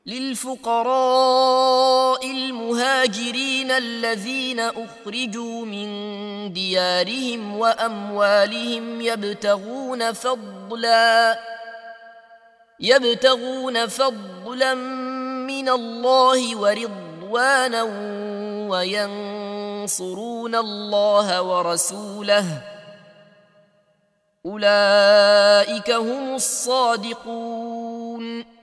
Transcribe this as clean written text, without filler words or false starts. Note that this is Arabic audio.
للفقراء المهاجرين الذين أخرجوا من ديارهم وأموالهم يبتغون فضلا من الله ورضوانا وينصرون الله ورسوله أولئك هم الصادقون.